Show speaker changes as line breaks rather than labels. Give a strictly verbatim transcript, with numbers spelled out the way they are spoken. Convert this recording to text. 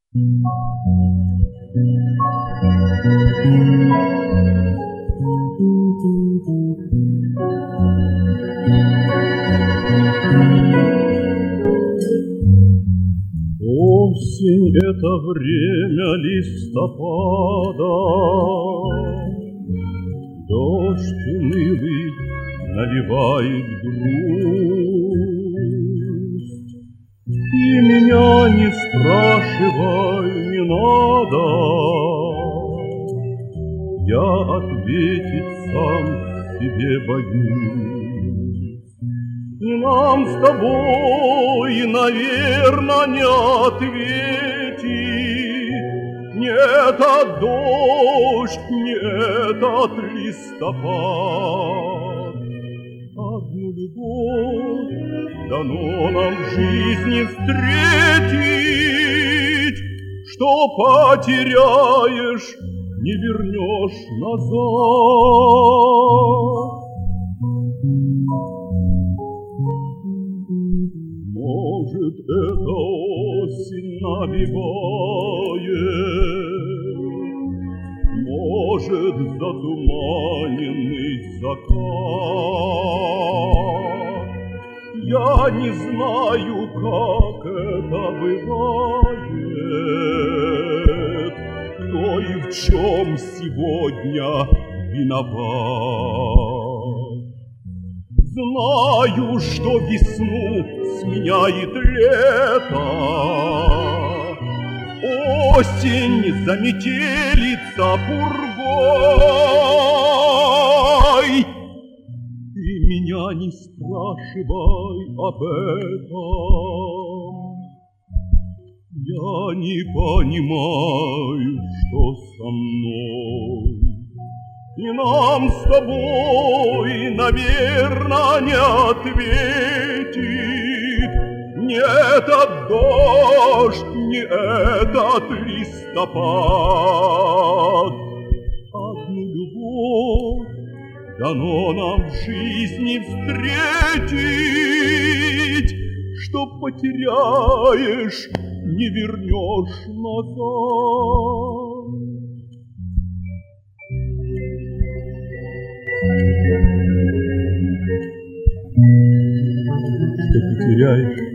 Осень — это время листопада, дождь унылый навевает грусть. И меня не спрашивай, не надо, я ответить сам себе боюсь. И нам с тобой, наверно, не ответить ни этот дождь, ни этот листопад. Одну любовь дано нам в жизни встретить, что потеряешь, не вернешь назад. Может, это осень навевает, может, затуманенный закат. Я не знаю, как это бывает, кто и в чем сегодня виноват. Знаю, что весну сменяет лето, осень заметелится пургой. Ты меня не спрашивай об этом, я не понимаю, что со мной. И нам с тобой, наверно, не ответит ни этот дождь, ни этот листопад. Одну любовь дано нам в жизни встретить, что потеряешь, не вернешь назад. Что потеряешь,